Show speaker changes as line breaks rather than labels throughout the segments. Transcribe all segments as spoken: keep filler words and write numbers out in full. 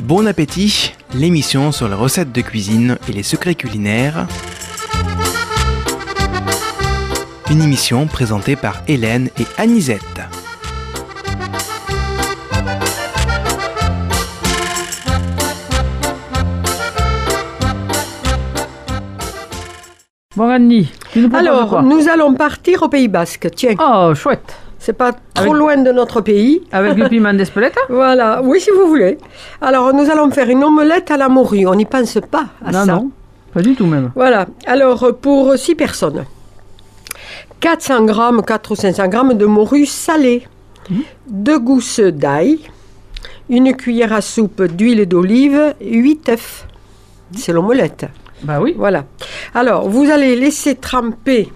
Bon appétit, l'émission sur les recettes de cuisine et les secrets culinaires. Une émission présentée par Hélène et Anisette.
Bon Annie, tu nous proposes
Alors,
quoi?
nous allons partir au Pays Basque, tiens.
Oh, chouette.
C'est pas trop
Avec-
loin de notre pays.
Avec du piment d'Espelette?
Voilà, oui si vous voulez. Alors, nous allons faire une omelette à la morue. On n'y pense pas à
Non,
ça.
non, pas du tout même.
Voilà, alors pour six personnes, quatre cents grammes, quatre ou cinq cents grammes de morue salée, deux gousses d'ail, une cuillère à soupe d'huile d'olive, huit œufs. C'est l'omelette.
Bah oui.
Voilà. Alors, vous allez laisser tremper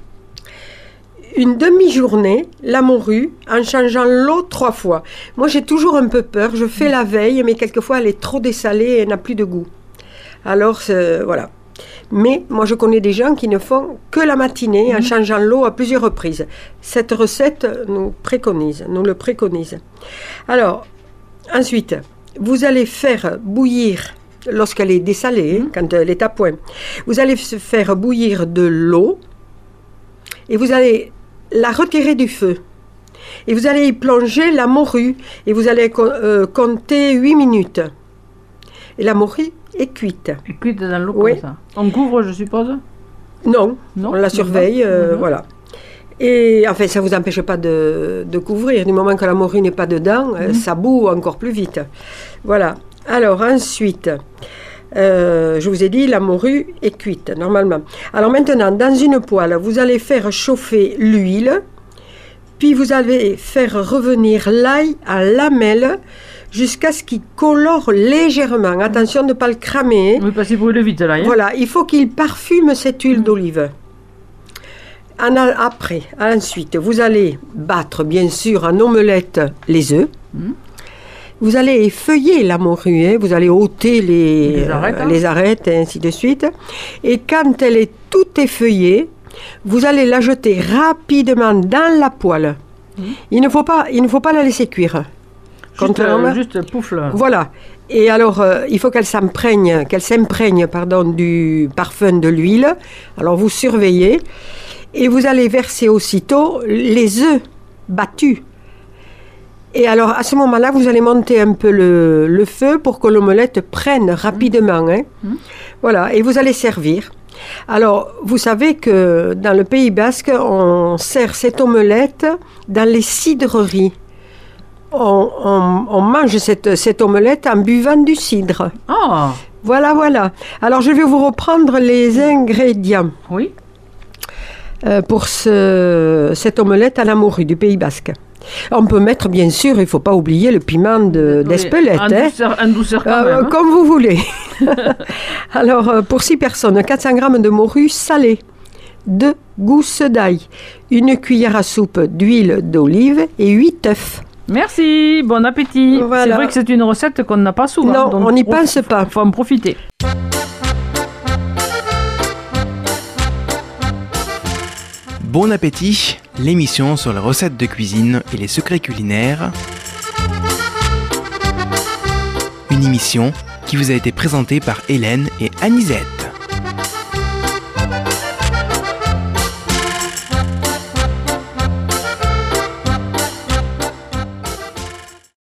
une demi-journée la morue en changeant l'eau trois fois. Moi, j'ai toujours un peu peur. Je fais la veille, mais quelquefois, elle est trop dessalée et elle n'a plus de goût. Alors, c'est- voilà. Mais moi, je connais des gens qui ne font que la matinée en changeant l'eau à plusieurs reprises. Cette recette nous préconise, nous le préconise. Alors, ensuite, vous allez faire bouillir, lorsqu'elle est dessalée, hein, quand elle est à point, vous allez f- faire bouillir de l'eau et vous allez la retirer du feu. Et vous allez y plonger la morue et vous allez co- euh, compter huit minutes. Et la morue est cuite.
Et cuite dans l'eau
Oui.
comme ça. On couvre, je suppose?
Non,
Non,
on la surveille,
non.
euh,
Mhm.
voilà. Et enfin, ça ne vous empêche pas de, de couvrir. Du moment que la morue n'est pas dedans, euh, ça bout encore plus vite. Voilà. Alors ensuite, euh, je vous ai dit, la morue est cuite, normalement. Alors maintenant, dans une poêle, vous allez faire chauffer l'huile, puis vous allez faire revenir l'ail en lamelles jusqu'à ce qu'il colore légèrement. Attention de ne pas le cramer.
Oui, parce qu'il brûle vite là. Hein?
Voilà, il faut qu'il parfume cette huile d'olive. En a- après, ensuite, vous allez battre, bien sûr, en omelette les œufs. Vous allez effeuiller la morue, hein, vous allez ôter les,
Les arêtes,
euh,
hein.
les arêtes, et ainsi de suite. Et quand elle est toute effeuillée, vous allez la jeter rapidement dans la poêle. Il ne faut pas, il ne faut pas la laisser cuire.
Juste,
Contrairement-
euh, juste pouf là.
Voilà. Et alors, euh, il faut qu'elle s'imprègne, qu'elle s'imprègne, pardon, du parfum de l'huile. Alors, vous surveillez. Et vous allez verser aussitôt les œufs battus. Et alors, à ce moment-là, vous allez monter un peu le, le feu pour que l'omelette prenne rapidement. Hein. Voilà. Et vous allez servir. Alors, vous savez que dans le Pays Basque, on sert cette omelette dans les cidreries. On, on- on mange cette, cette omelette en buvant du cidre.
Ah,
Voilà, voilà. Alors, je vais vous reprendre les ingrédients
oui.
euh, pour ce, cette omelette à la morue du Pays Basque. On peut mettre, bien sûr, il ne faut pas oublier le piment de-
Oui,
d'Espelette.
En
hein.
douceur, en douceur quand
Euh,
même. hein.
Comme vous voulez. Alors, euh, pour six personnes, quatre cents grammes de morue salée, deux gousses d'ail, une cuillère à soupe d'huile d'olive et huit œufs.
Merci, bon appétit.
Voilà.
C'est vrai que c'est une recette qu'on n'a pas souvent.
Non,
donc
on n'y
prof-
pense pas.
faut en profiter.
Bon appétit, l'émission sur les recettes de cuisine et les secrets culinaires. Une émission qui vous a été présentée par Hélène et Anisette.